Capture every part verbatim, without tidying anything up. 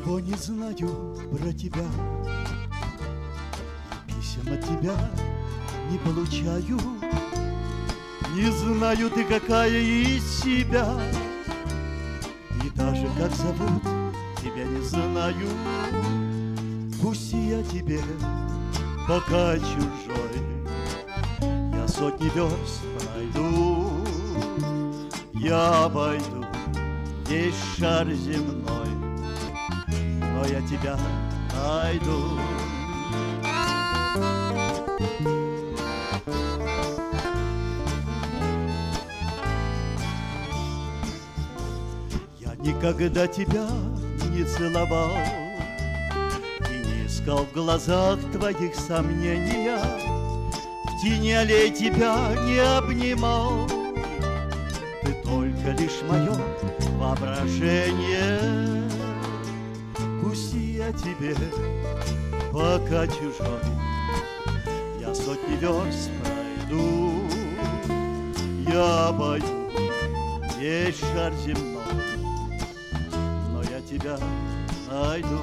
Ничего не знаю про тебя, писем от тебя не получаю. Не знаю, ты какая из себя, и даже как зовут тебя не знаю. Пусть я тебе пока чужой, я сотни верст пройду, я обойду весь шар земной, но я тебя найду. Я никогда тебя не целовал и не искал в глазах твоих сомнения, в тени аллей тебя не обнимал. Ты только лишь мое воображение. Пусть я тебе пока чужой, я сотни верст пройду, я обойду весь шар земной, но я тебя найду.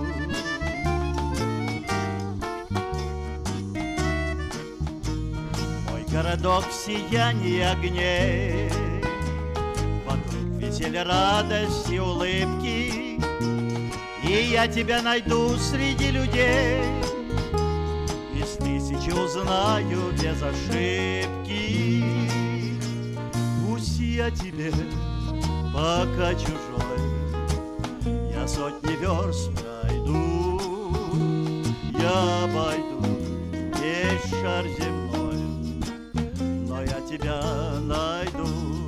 Мой городок в сиянии огней, вокруг веселья, радости, улыбки, и я тебя найду среди людей, из тысячи узнаю без ошибки. Пусть я тебе пока чужой, я сотни верст пройду, я обойду весь шар земной, но я тебя найду.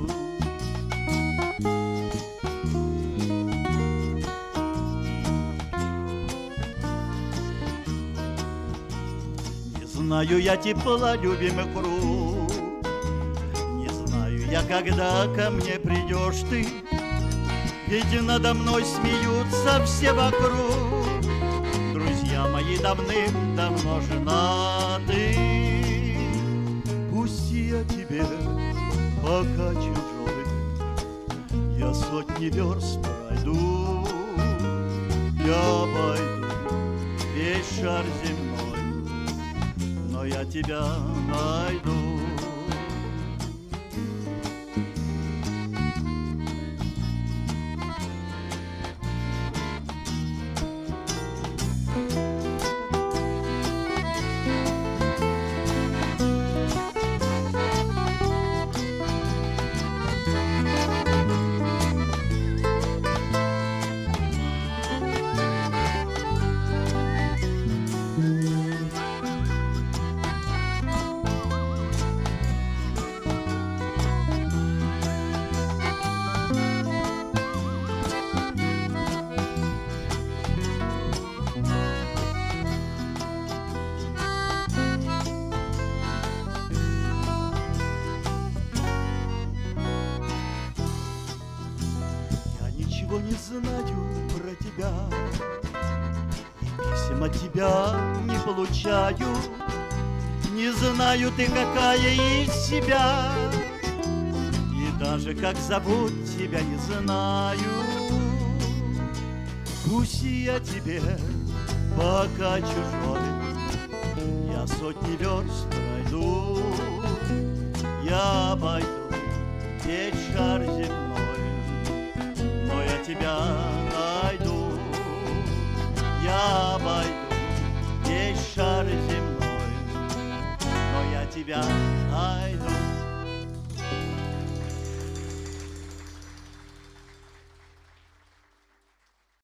Не знаю я тепла любимых рук, не знаю я, когда ко мне придешь ты, ведь надо мной смеются все вокруг. Друзья мои давным-давно женаты. Пусть я тебе пока чужой, я сотни верст пройду, я обойду весь шар земной, но я тебя найду. Ничего не знаю про тебя, и писем от тебя не получаю. Не знаю, ты какая из себя, и даже как зовут тебя не знаю. Пусть я тебе пока чужой, я сотни верст пройду, я обойду весь шар земной, но я тебя найду, я обойду весь шар земной, но я тебя